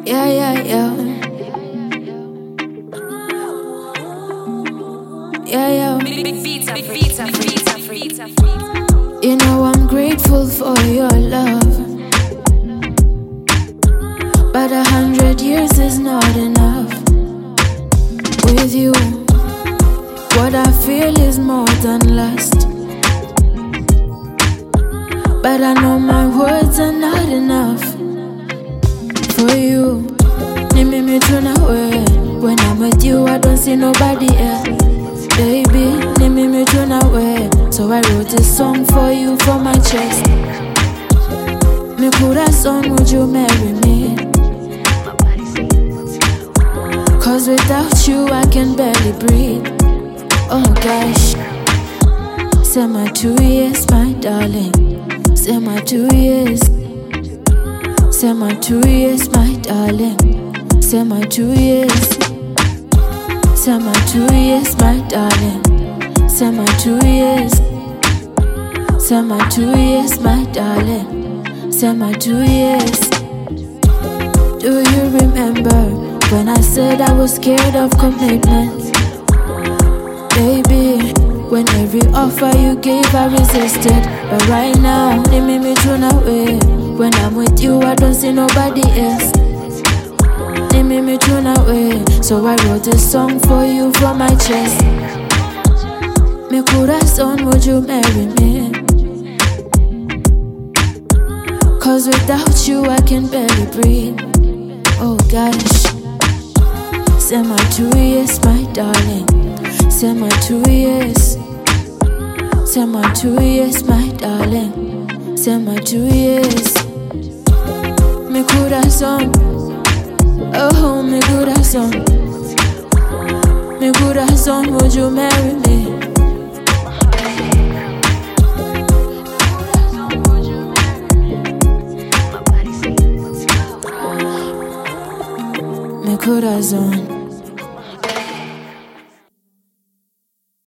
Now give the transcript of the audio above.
Yeah, yeah, yeah. Yeah, yeah. You know I'm grateful for your love, but 100 years is not enough. With you, what I feel is more than lust, but I know my words are not enough. For you, need me to nowhere. When I'm with you, I don't see nobody else. Baby, need me to nowhere. So I wrote this song for you from my chest. Me put a song, would you marry me? Cause without you I can barely breathe. Oh gosh. Say my 2 years, my darling. Say my 2 years. Say my 2 years, my darling. Say my 2 years. Say my 2 years, my darling. Say my 2 years. Say my 2 years, my darling. Say my 2 years. Do you remember when I said I was scared of commitment? Baby, when every offer you gave I resisted. But right now, they make me turn away. When I'm with you, I don't see nobody else. They make me turn away. So I wrote this song for you from my chest. Me corazón, would you marry me? Cause without you I can barely breathe. Oh gosh. Say my 2 years, my darling. Say my 2 years. Say my 2 years, my darling. Say my 2 years. Mi corazón, oh mi corazón. Mi corazón, would you marry me? Mi corazón.